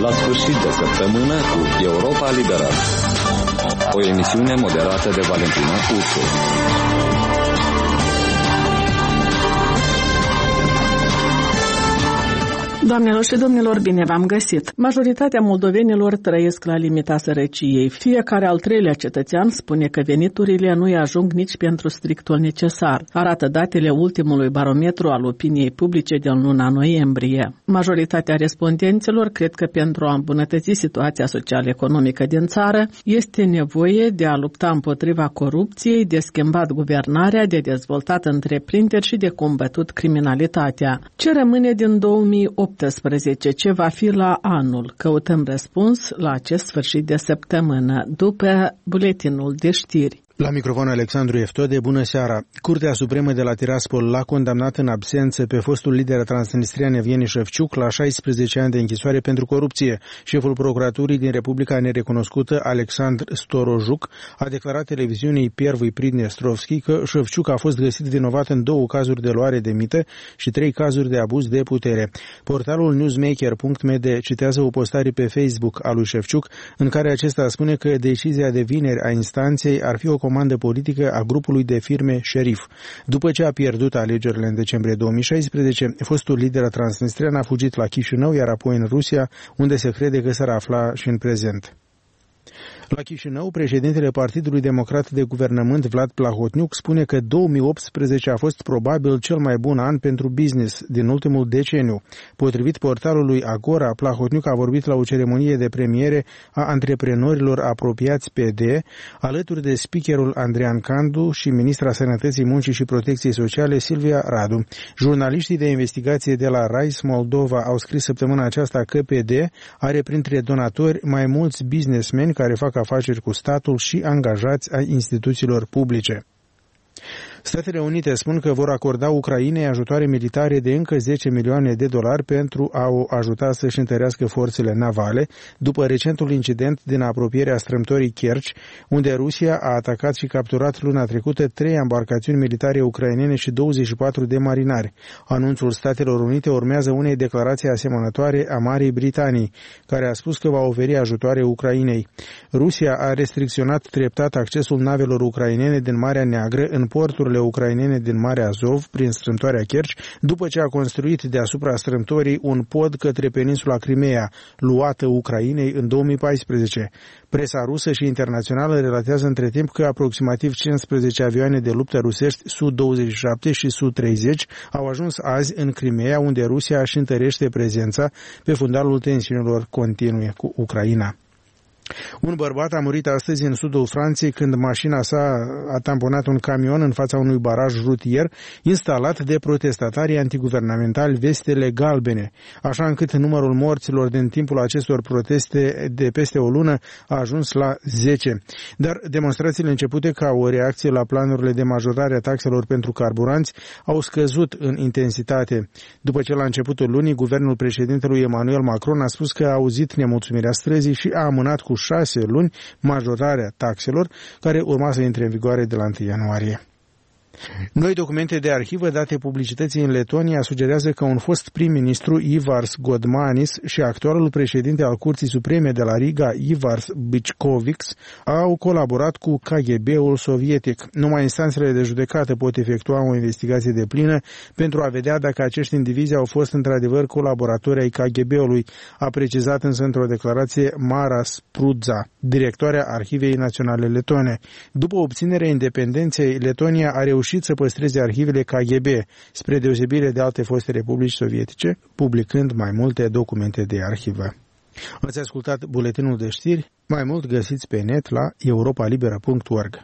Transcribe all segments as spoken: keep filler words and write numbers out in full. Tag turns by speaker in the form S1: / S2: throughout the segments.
S1: la sfârșit de săptămână cu Europa Liberă. O emisiune moderată de Valentina Ursu.
S2: Doamnelor și domnilor, bine v-am găsit! Majoritatea moldovenilor trăiesc la limita sărăciei. Fiecare al treilea cetățean spune că veniturile nu-i ajung nici pentru strictul necesar, arată datele ultimului barometru al opiniei publice din luna noiembrie. Majoritatea respondenților cred că pentru a îmbunătăți situația social-economică din țară este nevoie de a lupta împotriva corupției, de schimbat guvernarea, de dezvoltat întreprinderi și de combătut criminalitatea. Ce rămâne din două mii optsprezece? Ce va fi la anul? Căutăm răspuns la acest sfârșit de săptămână, după buletinul de știri.
S3: La microfon Alexandru Eftode, bună seara. Curtea Supremă de la Tiraspol l-a condamnat în absență pe fostul lider transnistrian Evgeni Șevciuc la șaisprezece ani de închisoare pentru corupție. Șeful procuraturii din Republica Nerecunoscută, Alexandr Storojuc, a declarat televiziunii Первый Приднестровский că Șevciuc a fost găsit vinovat în două cazuri de luare de mită și trei cazuri de abuz de putere. Portalul newsmaker punct m d citează o postare pe Facebook a lui Șevciuc în care acesta spune că decizia de vineri a instanței ar fi o comandă politică a grupului de firme Șerif. După ce a pierdut alegerile în decembrie două mii șaisprezece, fostul lider transnistrian a fugit la Chișinău, iar apoi în Rusia, unde se crede că s-ar afla și în prezent. La Chișinău, președintele Partidului Democrat de Guvernământ, Vlad Plahotniuc, spune că două mii optsprezece a fost probabil cel mai bun an pentru business din ultimul deceniu. Potrivit portalului Agora, Plahotniuc a vorbit la o ceremonie de premiere a antreprenorilor apropiați P D, alături de speakerul Andrean Candu și ministra Sănătății, Muncii și Protecției Sociale, Silvia Radu. Jurnaliștii de investigație de la Rise Moldova au scris săptămâna aceasta că P D are printre donatori mai mulți businessmeni care fac afaceri cu statul și angajați ai instituțiilor publice. Statele Unite spun că vor acorda Ucrainei ajutoare militare de încă zece milioane de dolari pentru a o ajuta să-și întărească forțele navale, după recentul incident din apropierea strâmtorii Kerch, unde Rusia a atacat și capturat luna trecută trei embarcațiuni militare ucrainene și douăzeci și patru de marinari. Anunțul Statelor Unite urmează unei declarații asemănătoare a Marii Britanii, care a spus că va oferi ajutoare Ucrainei. Rusia a restricționat treptat accesul navelor ucrainene din Marea Neagră în porturile ucrainene din Marea Azov prin strâmtoarea Kerch, după ce a construit deasupra strâmtorii un pod către peninsula Crimea, luată Ucrainei în două mii paisprezece. Presa rusă și internațională relatează între timp că aproximativ cincisprezece avioane de luptă rusești S U douăzeci și șapte și S U treizeci au ajuns azi în Crimea, unde Rusia își întărește prezența pe fundalul tensiunilor continue cu Ucraina. Un bărbat a murit astăzi în sudul Franței când mașina sa a tamponat un camion în fața unui baraj rutier instalat de protestatarii antiguvernamentali Vestele Galbene, așa încât numărul morților din timpul acestor proteste de peste o lună a ajuns la zece. Dar demonstrațiile începute ca o reacție la planurile de majorare a taxelor pentru carburanți au scăzut în intensitate. După ce la începutul lunii, guvernul președintelui Emmanuel Macron a spus că a auzit nemulțumirea străzii și a amânat cu șase luni majorarea taxelor, care urma să intre în vigoare de la întâi ianuarie. Noi documente de arhivă date publicității în Letonia sugerează că un fost prim-ministru, Ivars Godmanis, și actualul președinte al Curții Supreme de la Riga, Ivars Bičkovics, au colaborat cu K G B-ul sovietic. Numai instanțele de judecată pot efectua o investigație deplină pentru a vedea dacă acești indivizi au fost într-adevăr colaboratori ai K G B-ului, a precizat însă într-o declarație Mara Sprudza, directoarea Arhivei Naționale Letone. După obținerea independenței, Letonia a reușit să păstreze arhivele K G B, spre deosebire de alte foste republici sovietice, publicând mai multe documente de arhivă. Ați ascultat buletinul de știri? Mai mult găsiți pe net la europa liberă punct org.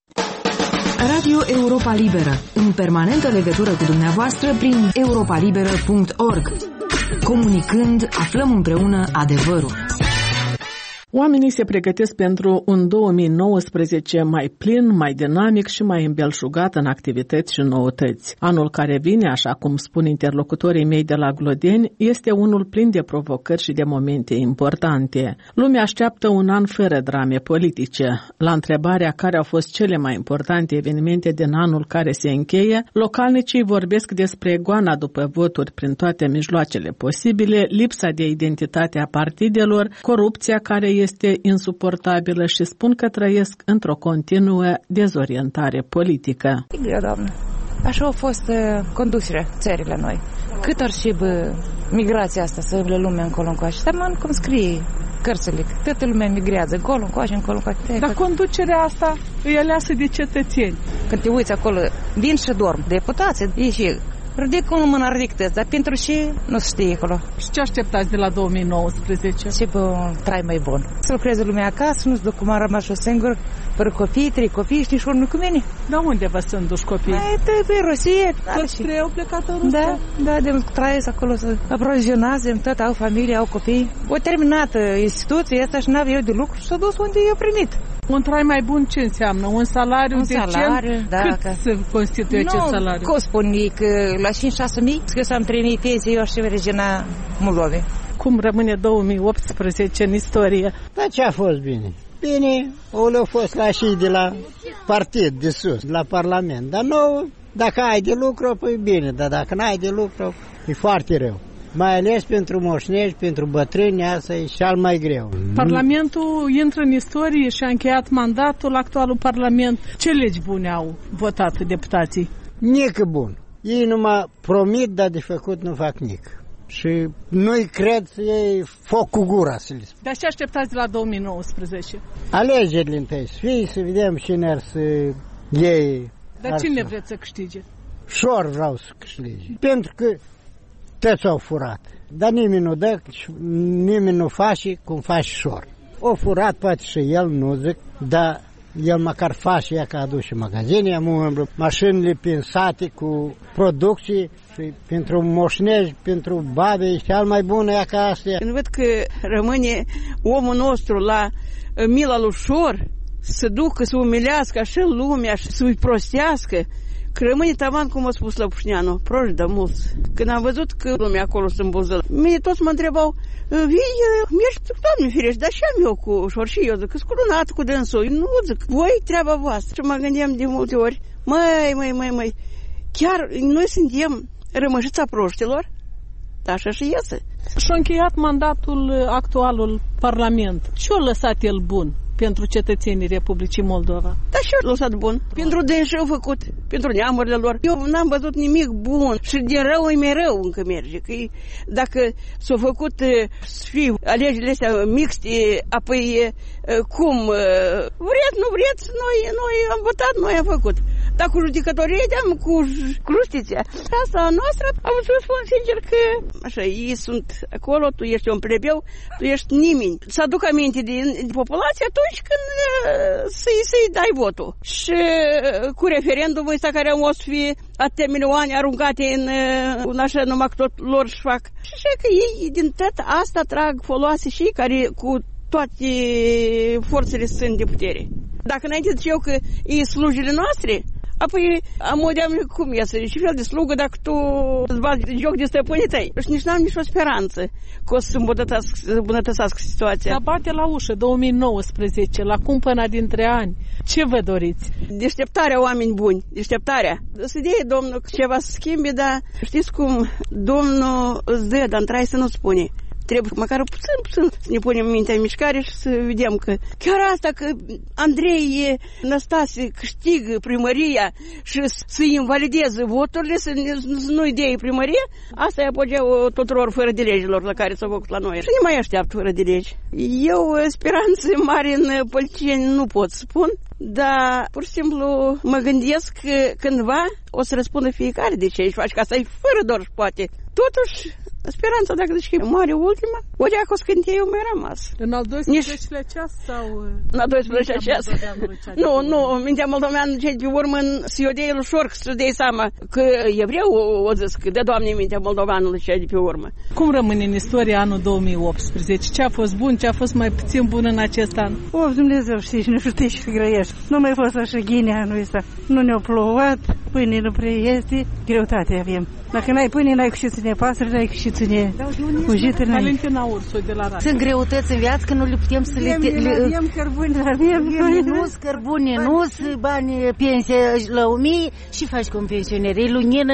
S4: Radio Europa Liberă, în permanentă legătură cu dumneavoastră prin europa liberă punct org. Comunicând, aflăm împreună adevărul.
S2: Oamenii se pregătesc pentru un două mii nouăsprezece mai plin, mai dinamic și mai îmbelșugat în activități și noutăți. Anul care vine, așa cum spun interlocutorii mei de la Glodeni, este unul plin de provocări și de momente importante. Lumea așteaptă un an fără drame politice. La întrebarea care au fost cele mai importante evenimente din anul care se încheie, localnicii vorbesc despre goana după voturi prin toate mijloacele posibile, lipsa de identitate a partidelor, corupția care este insuportabilă și spun că trăiesc într-o continuă dezorientare politică.
S5: E greu, doamnă. Așa a fost uh, conducerea țării la noi. Cât ar și bă, migrația asta să le lumea încolo-ncoace. Dar man, cum scrie cărțile, toată lumea migrează, încolo-ncoace, încolo-ncoace.
S2: Dar conducerea asta e aleasă de cetățeni.
S5: Când te uiți acolo, vin și dorm deputații, e și ridic unul mâna ridic, dar pentru ce nu se știe acolo.
S2: Și ce așteptați de la două mii nouăsprezece?
S5: Și pe un trai mai bun. Să lucreze lumea acasă, nu-ți duc cum am rămas eu singur, fără copii, trei copii, știi, și unul cu mine.
S2: Dar unde vă sunt duși copii?
S5: Ei, pe Rusie.
S2: Toți trei au plecat în Rusia?
S5: Da, da, de trăiesc acolo să aprovizionează, tot au familie, au copii. O terminat instituția asta și n-avea eu de lucru și s-a dus unde eu primit.
S2: Un trai mai bun ce înseamnă? Un salariu
S5: un
S2: decent?
S5: Salariu, da,
S2: cât
S5: că...
S2: se constituie acest salariu?
S5: Nu, cum spun că la cinci șase mii, că să am trei mii pensie, eu și regina Moldovei.
S2: Cum rămâne două mii optsprezece în istorie?
S6: Dar ce a fost bine? Bine, o le-a fost ca și de la partid, de sus, de la Parlament. Dar nu, dacă ai de lucru, păi bine, dar dacă n-ai de lucru, e foarte rău. Mai ales pentru moșnești, pentru bătrâni, asta e cel mai greu.
S2: Parlamentul intră în istorie și a încheiat mandatul, actualul Parlament. Ce legi bune au votat deputații?
S6: Nică bun. Ei numai promit, dar de făcut nu fac nic. Și nu-i cred, ei foc cu gura, să le spun.
S2: Dar ce așteptați de la două mii nouăsprezece?
S6: Alegerile întâi să fie, să vedem cine ar să iei.
S2: Dar cine vreți să câștige?
S6: Șor vreau să câștige. Pentru că toți au furat. Dar nimeni nu dă, nimeni nu face cum face Șor. O furat poate și el, nu zic, dar el măcar face ea că aduce magazine, am mașinile pensate cu producții și pentru moșnești, pentru babe, e cel mai bună ea ca astea.
S7: Când văd că rămâne omul nostru la mila lui Șor, să ducă, să umilească așa lumea și să-i prostească, că rămâne taman, cum a spus Lăpușneanu, proști de mulți. Când am văzut că lumea acolo se îmbuză, mine toți mă întrebau, vii, mergi, Doamne firești, dar și am eu cu Șor și eu, zic, că-s culunat cu dânsul, nu zic, voi treaba voastră. Și mă gândeam de multe ori, măi, măi, măi, măi, chiar noi suntem rămășița proștilor, dar așa și iese.
S2: Și-a încheiat mandatul actualul Parlament. Ce-a lăsat el bun pentru cetățenii Republicii Moldova?
S7: Da, și-a lăsat bun. Pentru dânsi au făcut, pentru neamurile lor. Eu n-am văzut nimic bun și din rău e mereu încă merge. Că dacă s-au făcut să fie alegerile astea mixte, apoi cum vreți, nu vreți, noi, noi am votat, noi am făcut. Dar cu judecătorie, cu, cu justiția. Asta noastră, am să spun sincer că așa, ei sunt acolo, tu ești un plebeu, tu ești nimeni. Să aduc aminte din de populație atunci când să-i, să-i dai votul. Și cu referendumul ăsta care au să fie atâtea milioane aruncate în, în așa numai că tot lor își fac. Și așa că ei din tot asta trag foloase și care cu toate forțele sunt de putere. Dacă înainte zic eu că e slujile noastre, apoi am modeam cum iasă, ce fel de slugă dacă tu îți bagi joc de stăpânii tăi. Și nici n-am nicio speranță că o să îmbunătățească situația.
S2: Dar bate la ușă două mii nouăsprezece, la cumpăna dintre ani. Ce vă doriți?
S7: Deșteptarea, oameni buni, deșteptarea. Să dea Domnul ceva să schimbe, dar știți cum Domnul îți dă, dar într-ai să nu spune. Trebuie măcar puțin, puțin să ne punem mintea în mișcare și să vedem că chiar asta că Andrei Năstase câștigă primăria și să-i invalideze voturile, să nu-i dea primărie, asta e apogeau tuturor fără de legilor la care s-au făcut la noi. Și nu mai așteaptă fără de legi. Eu speranțe mari în politicieni nu pot spun, dar pur și simplu mă gândesc că cândva o să răspundă fiecare de ce își faci, că asta e fără doar și poate. Totuși, Speranța, dacă zici că e mare ultima, o deacă o scântie eu mai rămas.
S2: În al doisprezecelea ceas sau...
S7: În al doisprezecelea ceas? Nu, nu, mintea moldoveană cei de urmă să o dea el ușor, să o dea seama că evreu o zis că de Doamne mintea moldoveanului cei de pe urmă.
S2: Cum rămâne în istoria anul două mii optsprezece? Ce a fost bun, ce a fost mai puțin bun în acest an?
S8: O, Dumnezeu știi, nu știi și să grăiești. Nu mai fost așa ghine anul ăsta. Nu ne-a plouat, pâine nu prea este, greutate avem. Dacă n-ai pâine, n-ai cu ce ține pasăre, n-ai cu ce ține fugitele.
S2: Valentina Ursu de la Radio.
S9: Sunt greutăți în viață că nu le putem să le...
S8: Avem cărbuni, avem
S9: minus, cărbuni, minus, bani, pensie la o mie și faci cu un pensioner. E lunină,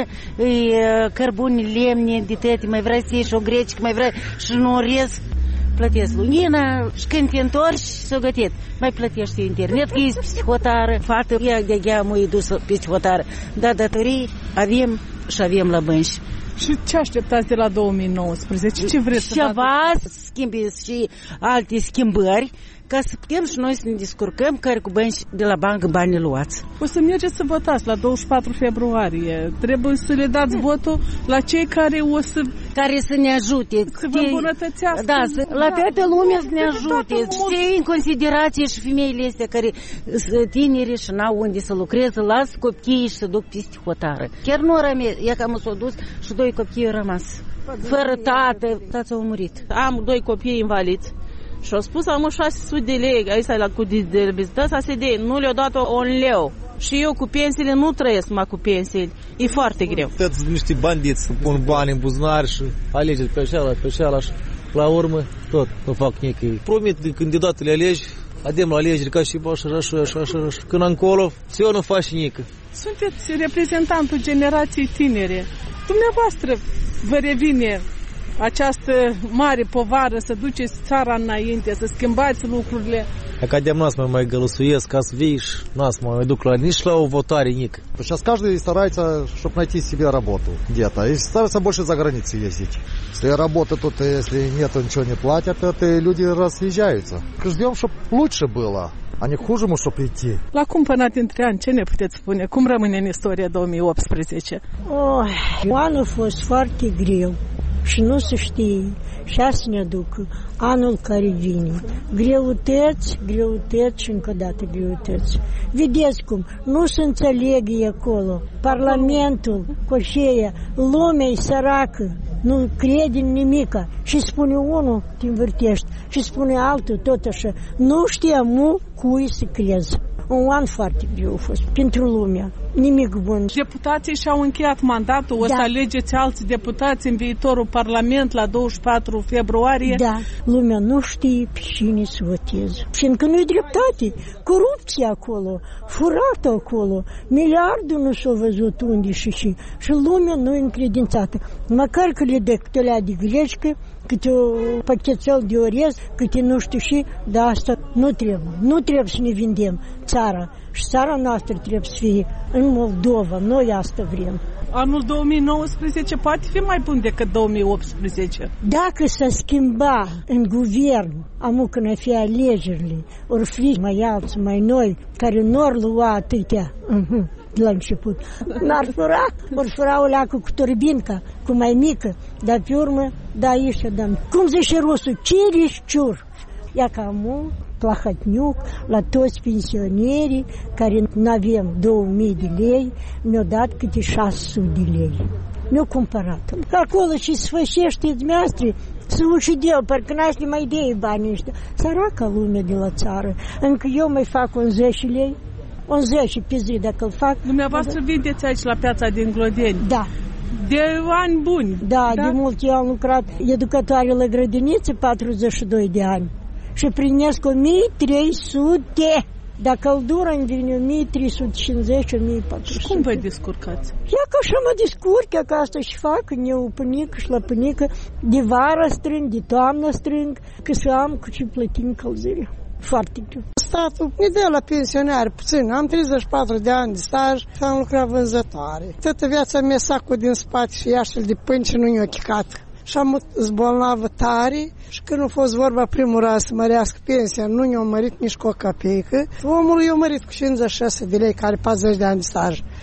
S9: e cărbuni, lemne, de tăte, mai vrei să ieși o grecică, mai vrei și nu orez. Plătesc lunina și când te întorci s-o gătit. Mai plătești internet, că ești psihotară, fată, ea de ea m-a dus psihotară. Dar datorii avem și avem la bănci.
S2: Și ce așteptați de la două mii nouăsprezece? Ce vreți să faceți?
S9: Ceva, să schimbi și alte schimbări, ca să putem și noi să ne descurcăm care cu bănci de la bancă banii luați.
S2: O să mergeți să votați la douăzeci și patru februarie. Trebuie să le dați votul la cei care o să...
S9: Care să ne ajute.
S2: Să vă îmbunătățească.
S9: Da, să, la toată lumea să ne ajute. Și în considerație și femeile astea care sunt tineri și n-au unde să lucreze, las copiii și să duc peste hotară. Chiar nu rămâne, ea cam s-a dus și doi copii au rămas. Fără tată, tată a murit.
S10: Am doi copii invaliți. Și au spus, am șase sute de lei, aici la cu de vizită, să se dea, nu le-au dat un leu. Și eu cu pensiile nu trăiesc mai cu pensiile. E foarte greu.
S11: Toți niște bandiți să pun bani în buzunar și alegeți pe așa, pe așa, și la urmă tot nu fac nici. Promit de când deodată le alegi, adem la alegeri ca și așa, așa, așa, așa, așa. Când încolo, ți-o nu faci nici.
S2: Sunteți reprezentantul generației tinere. Dumneavoastră vă revine această mare povară să duceți țara înainte, să schimbați lucrurile.
S11: Academ нас мы mai голосуesc, ca să vii și нас мы mai duc la nici la o votare nică.
S12: Сейчас каждый старается, чтобы найти себе работу где-то. И старается больше за границу ездить. Если работа тут, если нет, ничего не платят, то люди разъезжаются. Ждем, чтобы лучше было, а не к хужему, чтобы идти.
S2: La cumpănat dintre ani, ce ne puteți spune? Cum rămâne în istoria două mii optsprezece?
S13: Oh, anul a fost foarte greu. Și nu se știe, și să ne aducă anul care vine. Greutăți, greutăți și încă o dată greutăți. Vedeți cum, nu se înțelege acolo. Parlamentul, coșeia, lumea e săracă, nu crede în nimica. Și spune unul, te învârtești, și spune altul, tot așa. Nu știam cui să crezi. Un an foarte greu a fost pentru lumea. Nimic bun.
S2: Deputații și-au încheiat mandatul. O da. Să alegeți alți deputați în viitorul Parlament la douăzeci și patru februarie.
S13: Da. Lumea nu știe pe cine să voteze. Și încă nu-i dreptate. Corupție acolo, furat acolo, miliardul nu s-a văzut unde și și. Și lumea nu-i încredințată. Măcar că le dă câte alea de grecică, câte o pachetel de orez, câte nu știu și, dar asta nu trebuie. Nu trebuie să ne vindem țara. Și țara noastră trebuie să fie în Moldova. Noi asta vrem.
S2: Anul două mii nouăsprezece poate fi mai bun decât două mii optsprezece.
S13: Dacă s-a schimba în guvern, amu când fi alegerile, ori fi mai alți, mai noi, care nu ar lua atâtea uh-huh, de la început. N-ar fura, ori fura o leacă cu turbinca, cu mai mică, dar pe urmă, da, ieși, dăm. Cum zice rusul, ciriș ciur. Ia ca amu, Plahotniuc, la toți pensionerii care nu avem două mii de lei, mi-au dat câte șase sute de lei. Mi-au cumpărat. Acolo și sfârșește dumneavoastră, să ucideu, parcă n-aș mai dea banii ăștia. Săraca lumea de la țară. Încă eu mai fac un zece lei, un zece pe zi dacă îl fac.
S2: Dumneavoastră vindeți aici la piața din Glodeni.
S13: Da.
S2: De ani buni.
S13: Da, da? De mult eu am lucrat educatoare la grădiniță, patruzeci și doi de ani. Și primesc o mie trei sute. Dacă căldura îmi vine o mie trei sute cincizeci, o mie patru sute.
S2: Și cum vă descurcați?
S13: Ia că așa mă descurc, că asta și fac, eu pânică și la pânică, de vară strâng, de toamnă strâng, că să am cu ce plăti încălzirea. Foarte greu.
S14: Statul ne dă la pensionari puțin. Am treizeci și patru de ani de staj și am lucrat vânzătoare. Toată viața mea sacul din spate și iaștele de pâini și nu i-o chicat. Și am zbolnavă tare și când a fost vorba primul raz să mărească pensia, nu i-a mărit nici cu o capeică. Omul i-a mărit cu cincizeci și șase de lei, care patruzeci de ani de staj.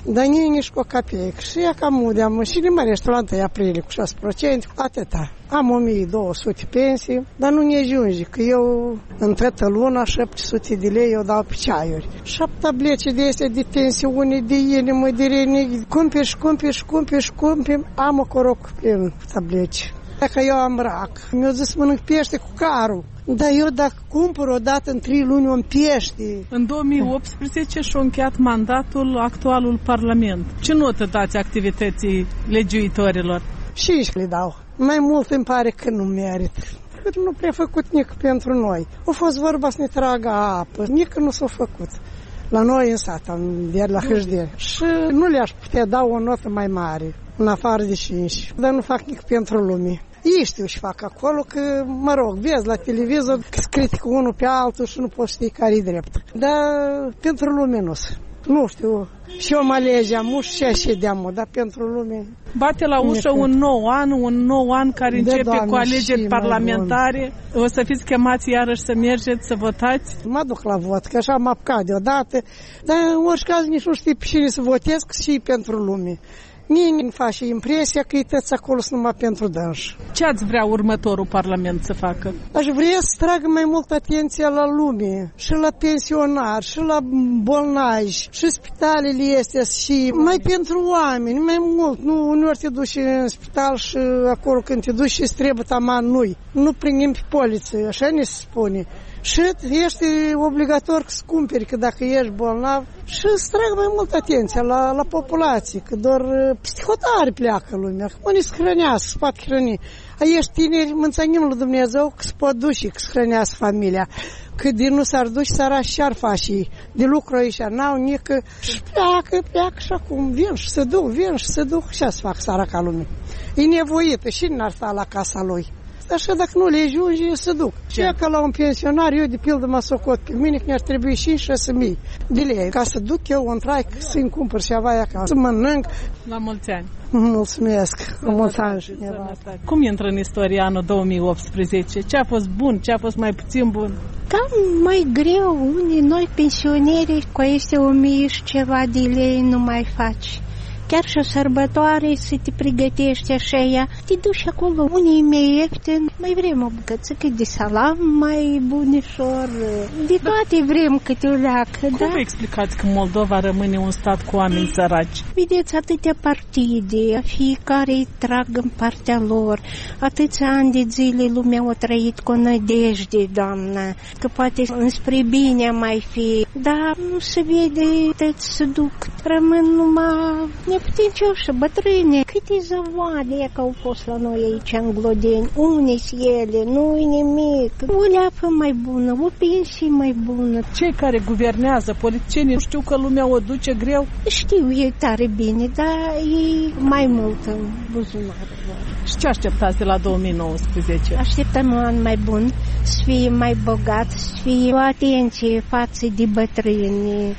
S14: dar nici cu o capeică. Și ea cam udeam și ne mărește la întâi aprilie cu șase la sută, atâta. Am o mie două sute pensii, dar nu ne ajunge, că eu în toată luna șapte sute de lei eu dau pe ceaiuri. Șapte tablete de astea de tensiune, de inimă, de reni, cumperi și cumperi și cumperi și cumperi, am o coroc plin cu tablete. Dacă eu am rac, mi-au zis mănânc pește cu carul. Dar eu dacă cumpăr o dată în trei luni un pește...
S2: În două mii optsprezece și-a încheiat mandatul actualul Parlament. Ce notă dați activității legiuitorilor?
S14: Și le dau. Mai mult îmi pare că nu merită. Nu prea făcut nici pentru noi. A fost vorba să ne tragă apă, nici nu s-a făcut. La noi în sat, iar la Hâșdeni. Și nu le-aș putea da o notă mai mare, în afară de cinci. Dar nu fac nici pentru lume. Ei știu și fac acolo că, mă rog, vezi la televizor că se critică unul pe altul și nu poți ști care-i drept. Dar pentru lume nu Nu știu, și eu mă alegeam, și așa de-am, dar pentru lume...
S2: Bate la ușă un nou an, un nou an care începe de, Doamne, cu alegeri parlamentare. O să fiți chemați iarăși să mergeți, să votați?
S14: Mă duc la vot, că așa am apucat deodată, dar în orice caz nici nu știu pe cine să votez și pentru lume. Nimeni nu face impresia că e tăți acolo numai pentru dânși.
S2: Ce ați vrea următorul Parlament să facă?
S14: Aș vrea să tragă mai mult atenția la lume, și la pensionari, și la bolnavi, și spitalele astea, și mai pentru oameni, mai mult. Nu, uneori te duci în spital și acolo când te duci și trebuie taman nu-i. Nu primim pe poliță, așa ne se spune. Și ești obligator să cumperi, că dacă ești bolnav, și să trag mai mult atenția la, la populație, că doar peste hotare pleacă lumea, că unii se hrănească, se poate hrăni. A ești tineri, mânțănim lui Dumnezeu că se pot duce, că se hrănească familia. Că de nu s-ar duce, sărași și-ar face ei. De lucru aici n-au nică și pleacă, pleacă și acum vin și se duc, vin și se duc și să fac săraca lumea. E nevoită și n-ar sta la casa lui. Așa dacă nu le ajunge, se duc. Și că la un pensionar, eu de pildă mă socot pe mine că mi-ar trebui cinci șase mii de lei. Ca să duc eu un trai, să-mi cumpăr ceva acasă, să mănânc.
S2: La mulți ani.
S14: Mulțumesc. La mulți ani.
S2: Cum intră în istorie anul două mii optsprezece? Ce a fost bun? Ce a fost mai puțin bun?
S15: Cam mai greu. Unii noi pensioneri cu aceste o mie și ceva de lei nu mai faci. Chiar și o sărbătoare să te pregătești așa ea, te duci acolo, unii mai ieftin, mai vrem o bucățică de salam mai bunișor, de toate vrem câte o leacă.
S2: Cum da? Vă explicați că Moldova rămâne un stat cu oameni săraci?
S15: Vedeți, atâtea partide, fiecare îi trag în partea lor, atâția ani de zile lumea a trăit cu nădejde, doamnă, că poate înspre bine mai fi, dar nu se vede, tăți se duc, rămân numai neputincioși, bătrâne. Câte zăvoade că au fost la noi aici în Glodeni, unii ele, nu-i nimic. O leapă mai bună, o pensie mai bună.
S2: Cei care guvernează, politicienii, știu că lumea o duce greu?
S15: Știu, e tare bine, dar e mai mult în buzunarul lor.
S2: Și ce așteptați de la două mii nouăsprezece?
S15: Așteptăm un an mai bun, să fie mai bogat, să fie o atenție față de bătrâni.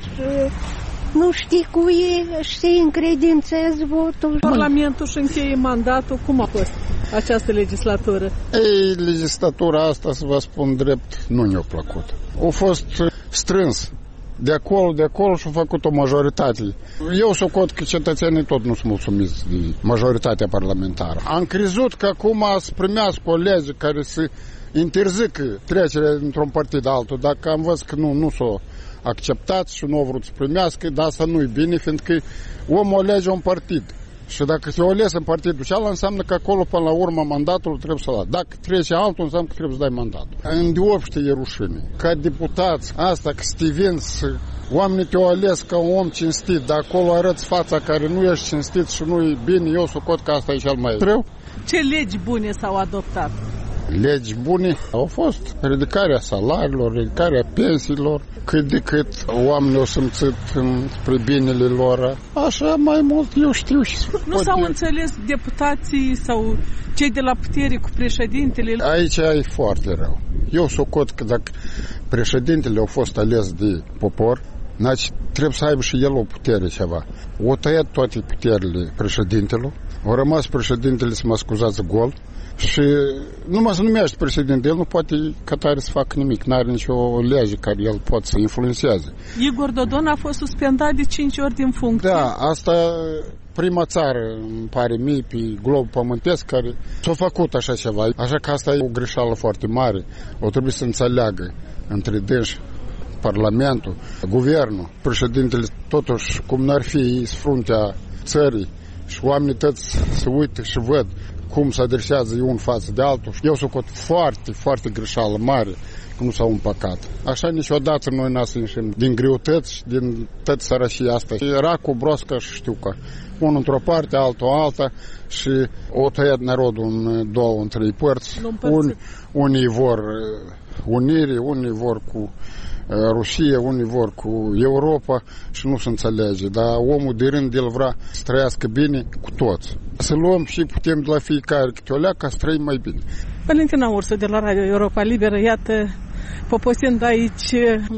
S15: Nu știi cu ei, știi, încredințezi votul.
S2: Parlamentul și încheie mandatul. Cum a fost această legislatură?
S16: Ei, legislatura asta, să vă spun drept, nu ne-a plăcut. A fost strâns de acolo, de acolo și a făcut o majoritate. Eu socot că cetățenii tot nu sunt mulțumiți de majoritatea parlamentară. Am crezut că acum să primească o lege care să interzică trecerea într-un partid altul, dacă am văzut că nu, nu s-o acceptați și nu au vrut să primească, dar asta nu-i bine, fiindcă omul alege un partid. Și dacă se ales în partidul cealaltă, înseamnă că acolo, până la urmă, mandatul trebuie să-l dai. Dacă trece altul, înseamnă că trebuie să dai mandatul. În deopște e rușine. Ca deputați, asta că să te vinzi, oamenii te-au ales ca un om cinstit, dar acolo arăți fața care nu ești cinstit și nu-i bine, eu socot că asta e cel mai greu.
S2: Ce legi bune s-au adoptat?
S16: Legi bune au fost ridicarea salariilor, ridicarea pensiilor, cât de cât oamenii au simțit spre binele lor. Așa mai mult eu știu și
S2: nu s-au înțeles deputații sau cei de la putere cu președintele?
S16: Aici e foarte rău. Eu socot că dacă președintele a fost ales de popor, trebuie să aibă și el o putere ceva. O tăiat toate puterile președintelui, A rămas președintele, să mă scuzați, gol și numai să numește președinte, el nu poate ca tare să facă nimic, n-are nicio lege care el poate să influențeze.
S2: Igor Dodon a fost suspendat de cinci ori din funcție.
S16: Da, asta prima țară, îmi pare mie, pe glob pământesc, care s-a făcut așa ceva. Așa că asta e o greșeală foarte mare. O trebuie să înțeleagă între dânsi, Parlamentul, Guvernul, președintele, totuși, cum n-ar fi fruntea țării și oamenii toți se uită și văd cum se adresează un față de altul. Eu s-o cot foarte, foarte greșeală mare, că nu s-au împăcat. Așa niciodată noi n-a să ieșim din greutăți, din tot sărășia asta. Era cu broscă și știu că unul într-o parte, altul alta și o tăiat narodul în două, în trei părți. Un, unii vor unire, unii vor cu Rusia, unii vor cu Europa și nu se înțelege. Dar omul de rând, el vrea să trăiască bine cu toți. Să luăm și putem de la fiecare câte o leacă să trăim mai bine.
S2: Valentina Ursu de la Radio Europa Liberă, iată, poposind aici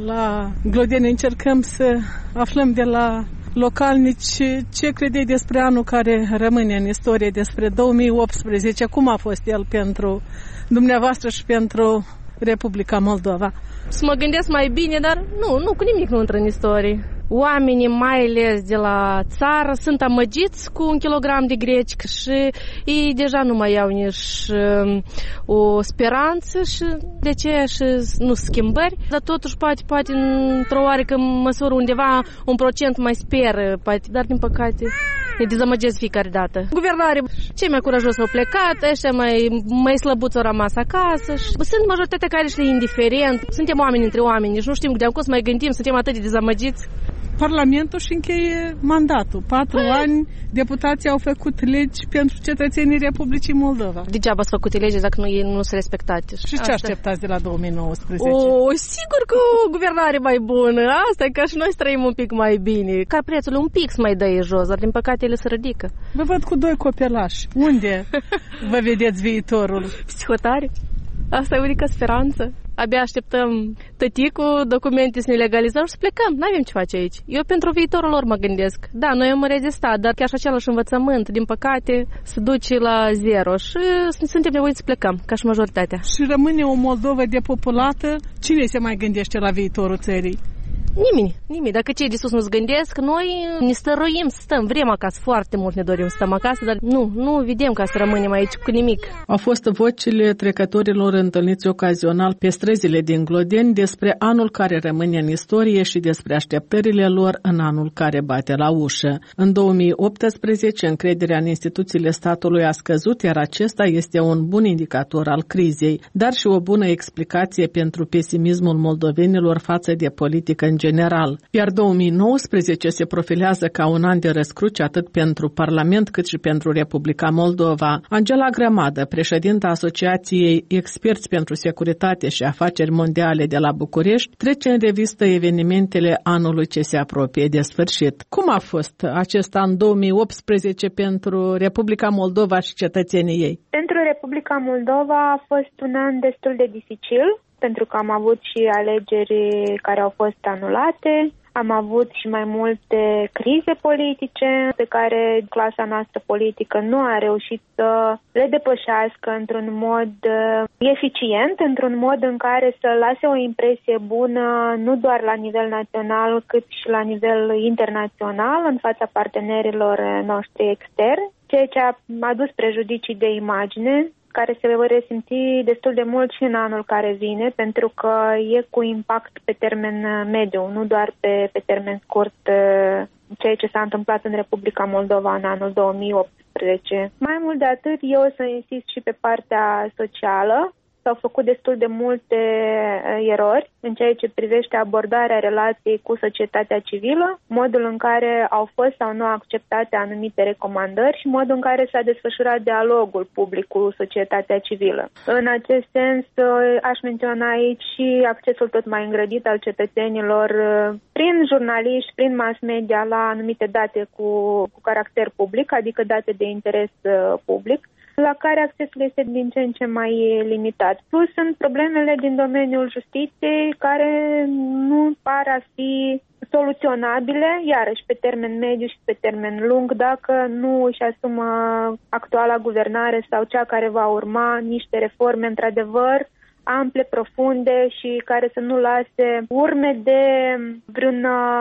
S2: la Glodeni, încercăm să aflăm de la localnici ce credeai despre anul care rămâne în istorie, despre două mii optsprezece, cum a fost el pentru dumneavoastră și pentru Republica Moldova.
S17: Să mă gândesc mai bine, dar nu, nu, cu nimic nu intră în istorie. Oamenii, mai ales de la țară, sunt amăgiți cu un kilogram de greci și ei deja nu mai au nici uh, o speranță și de aceea și nu schimbări, dar totuși poate, poate într-o oarecă măsură undeva un procent mai speră, poate, dar din păcate ne dezamăgesc fiecare dată. Guvernare, cei mai curajoși au plecat, ăștia mai, mai slăbuți au rămas acasă și sunt majoritatea care și le indiferent. Suntem oameni între oameni, nici nu știm de acum să mai gândim, suntem atât de dezamăgiți.
S2: Parlamentul și încheie mandatul. Patru Hai. ani deputații au făcut legi pentru cetățenii Republicii Moldova.
S17: Degeaba s-au făcut legi dacă nu, nu sunt respectate.
S2: Și ce așteptați de la două mii nouăsprezece?
S17: O, sigur că o guvernare mai bună. Asta e ca și noi să trăim un pic mai bine. Ca prețul un pic să mai dă jos, dar din păcate ele se ridică.
S2: Vă văd cu doi copelași. Unde vă vedeți viitorul?
S17: Psihotare. Asta e unica speranță. Abia așteptăm tăticul, documente să ne legalizăm și să plecăm. N-avem ce face aici. Eu pentru viitorul lor mă gândesc. Da, noi am rezistat, dar chiar și același învățământ, din păcate, se duce la zero și suntem nevoiți să plecăm, ca și majoritatea.
S2: Și rămâne o Moldovă depopulată? Cine se mai gândește la viitorul țării?
S17: Nimeni, nimeni. Dacă cei de sus nu-ți gândesc, noi ne stăruim să stăm. Vrem acasă, foarte mult ne dorim să stăm acasă, dar nu, nu vedem ca să rămânem aici cu nimic.
S2: Au fost vocile trecătorilor întâlniți ocazional pe străzile din Glodeni despre anul care rămâne în istorie și despre așteptările lor în anul care bate la ușă. În două mii optsprezece, încrederea în instituțiile statului a scăzut, iar acesta este un bun indicator al crizei, dar și o bună explicație pentru pesimismul moldovenilor față de politică în general. Iar două mii nouăsprezece se profilează ca un an de răscruce atât pentru Parlament cât și pentru Republica Moldova. Angela Grămadă, președinta Asociației Experți pentru Securitate și Afaceri Mondiale de la București, trece în revistă evenimentele anului ce se apropie de sfârșit. Cum a fost acest an două mii optsprezece pentru Republica Moldova și cetățenii ei?
S18: Pentru Republica Moldova a fost un an destul de dificil, pentru că am avut și alegeri care au fost anulate, am avut și mai multe crize politice pe care clasa noastră politică nu a reușit să le depășească într-un mod eficient, într-un mod în care să lase o impresie bună nu doar la nivel național, cât și la nivel internațional în fața partenerilor noștri externi, ceea ce a adus prejudicii de imagine, care se vor resimți destul de mult și în anul care vine, pentru că e cu impact pe termen mediu, nu doar pe, pe termen scurt, ceea ce s-a întâmplat în Republica Moldova în anul două mii optsprezece. Mai mult de atât, eu o să insist și pe partea socială. S-au făcut destul de multe erori în ceea ce privește abordarea relației cu societatea civilă, modul în care au fost sau nu acceptate anumite recomandări și modul în care s-a desfășurat dialogul public cu societatea civilă. În acest sens, aș menționa aici și accesul tot mai îngrădit al cetățenilor prin jurnaliști, prin mass media la anumite date cu, cu caracter public, adică date de interes public, la care accesul este din ce în ce mai limitat. Plus sunt problemele din domeniul justiției care nu par a fi soluționabile, iarăși pe termen mediu și pe termen lung, dacă nu își asumă actuala guvernare sau cea care va urma niște reforme într-adevăr ample, profunde și care să nu lase urme de vreun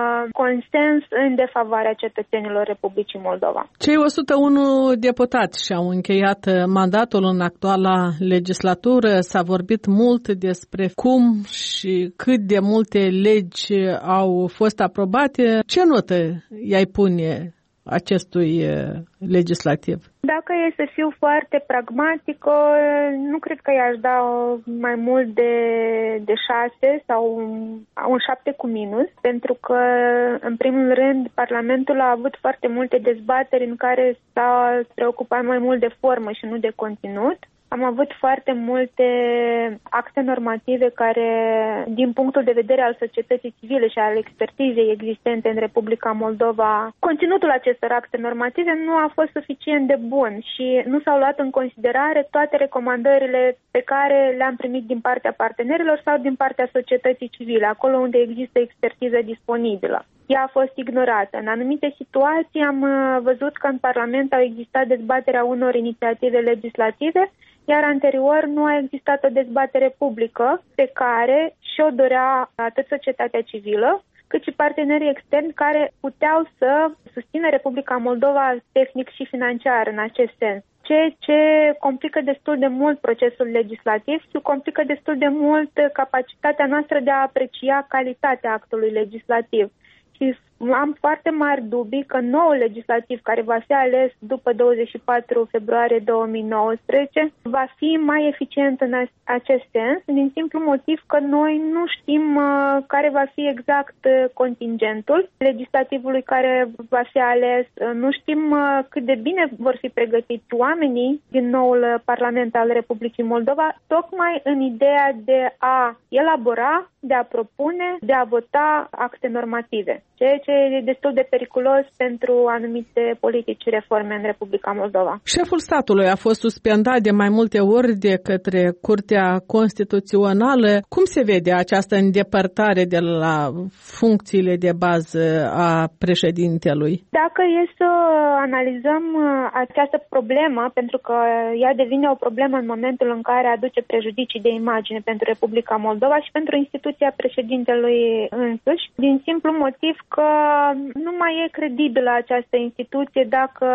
S18: consens în defavoarea cetățenilor Republicii Moldova.
S2: Cei o sută unu deputați și-au încheiat mandatul în actuala legislatură. S-a vorbit mult despre cum și cât de multe legi au fost aprobate. Ce notă i-ai pune acestui legislativ?
S18: Dacă e să fiu foarte pragmatică, nu cred că i-aș da mai mult de, de șase sau un șapte cu minus, pentru că, în primul rând, Parlamentul a avut foarte multe dezbateri în care s-a preocupat mai mult de formă și nu de conținut. Am avut foarte multe acte normative care, din punctul de vedere al societății civile și al expertizei existente în Republica Moldova, conținutul acestor acte normative nu a fost suficient de bun și nu s-au luat în considerare toate recomandările pe care le-am primit din partea partenerilor sau din partea societății civile, acolo unde există expertiză disponibilă. Ea a fost ignorată. În anumite situații am văzut că în Parlament au existat dezbaterea unor inițiative legislative, iar anterior nu a existat o dezbatere publică pe care și-o dorea atât societatea civilă, cât și partenerii externi care puteau să susțină Republica Moldova tehnic și financiar în acest sens. Ceea ce complică destul de mult procesul legislativ și complică destul de mult capacitatea noastră de a aprecia calitatea actului legislativ. Și am foarte mari dubii că noul legislativ care va fi ales după douăzeci și patru februarie două mii nouăsprezece va fi mai eficient în acest sens, din simplu motiv că noi nu știm uh, care va fi exact uh, contingentul legislativului care va fi ales, uh, nu știm uh, cât de bine vor fi pregătiți oamenii din noul Parlament al Republicii Moldova, tocmai în ideea de a elabora, de a propune, de a vota acte normative, ceea ce e destul de periculos pentru anumite politici și reforme în Republica Moldova.
S2: Șeful statului a fost suspendat de mai multe ori de către Curtea Constituțională. Cum se vede această îndepărtare de la funcțiile de bază a președintelui?
S18: Dacă e să analizăm această problemă, pentru că ea devine o problemă în momentul în care aduce prejudicii de imagine pentru Republica Moldova și pentru instituția președintelui însuși, din simplu motiv că nu mai e credibilă această instituție dacă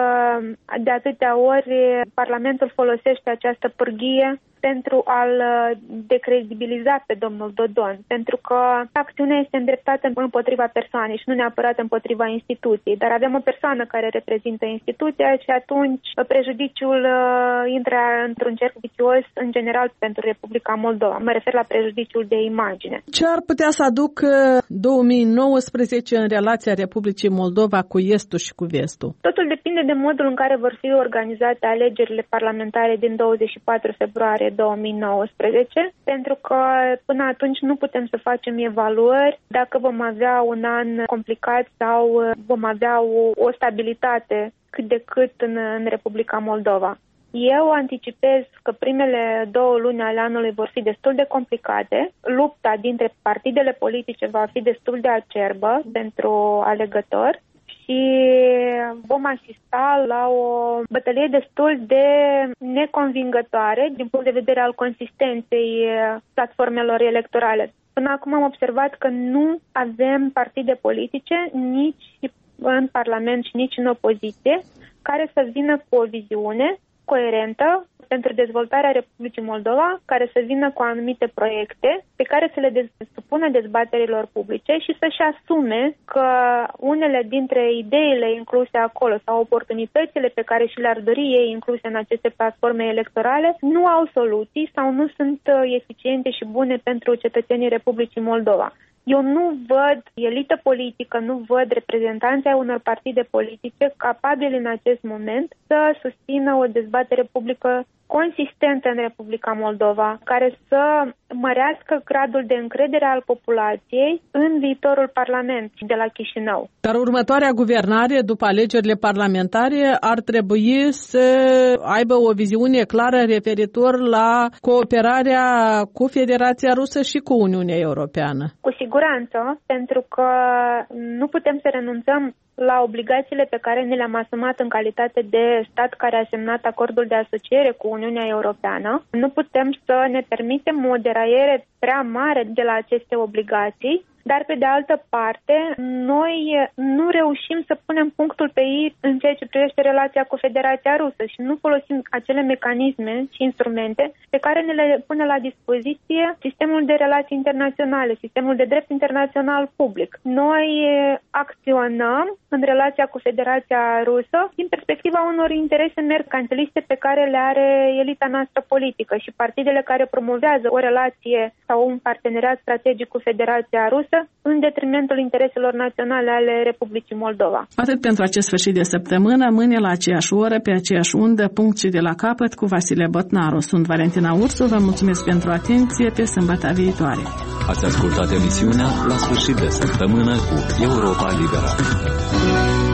S18: de atâtea ori Parlamentul folosește această pârghie pentru a-l decredibiliza pe domnul Dodon, pentru că acțiunea este îndreptată împotriva persoanei și nu neapărat împotriva instituției, dar avem o persoană care reprezintă instituția și atunci prejudiciul intră într-un cerc vicios în general pentru Republica Moldova. Mă refer la prejudiciul de imagine.
S2: Ce ar putea să aducă două mii nouăsprezece în relația Republicii Moldova cu Estul și cu Vestul?
S18: Totul depinde de modul în care vor fi organizate alegerile parlamentare din douăzeci și patru februarie două mii nouăsprezece, pentru că până atunci nu putem să facem evaluări dacă vom avea un an complicat sau vom avea o, o stabilitate cât de cât în, în Republica Moldova. Eu anticipez că primele două luni ale anului vor fi destul de complicate, lupta dintre partidele politice va fi destul de acerbă pentru alegători și vom asista la o bătălie destul de neconvingătoare din punct de vedere al consistenței platformelor electorale. Până acum am observat că nu avem partide politice nici în Parlament și nici în opoziție care să vină cu o viziune coerentă pentru dezvoltarea Republicii Moldova, care să vină cu anumite proiecte pe care să le dez- supună dezbaterilor publice și să-și asume că unele dintre ideile incluse acolo sau oportunitățile pe care și le-ar dori ei incluse în aceste platforme electorale nu au soluții sau nu sunt eficiente și bune pentru cetățenii Republicii Moldova. Eu nu văd elită politică, nu văd reprezentanții ai unor partide politice capabili în acest moment să susțină o dezbatere publică consistentă în Republica Moldova, care să mărească gradul de încredere al populației în viitorul Parlament de la Chișinău.
S2: Dar următoarea guvernare, după alegerile parlamentare, ar trebui să aibă o viziune clară referitor la cooperarea cu Federația Rusă și cu Uniunea Europeană.
S18: Cu siguranță, pentru că nu putem să renunțăm la obligațiile pe care ne le-am asumat în calitate de stat care a semnat acordul de asociere cu Uniunea Europeană. Nu putem să ne permitem o deraiere prea mare de la aceste obligații, dar pe de altă parte, noi nu reușim să punem punctul pe i în ceea ce privește relația cu Federația Rusă și nu folosim acele mecanisme și instrumente pe care ne le pune la dispoziție sistemul de relații internaționale, sistemul de drept internațional public. Noi acționăm în relația cu Federația Rusă din perspectiva unor interese mercantiliste pe care le are elita noastră politică și partidele care promovează o relație sau un parteneriat strategic cu Federația Rusă în detrimentul intereselor naționale ale Republicii Moldova.
S2: Atât pentru acest sfârșit de săptămână, mâine la aceeași oră, pe aceeași undă, punct și de la capăt cu Vasile Botnaru. Sunt Valentina Ursu, vă mulțumesc pentru atenție, pe sâmbătă viitoare.
S1: Ați ascultat emisiunea La sfârșit de săptămână cu Europa Liberă.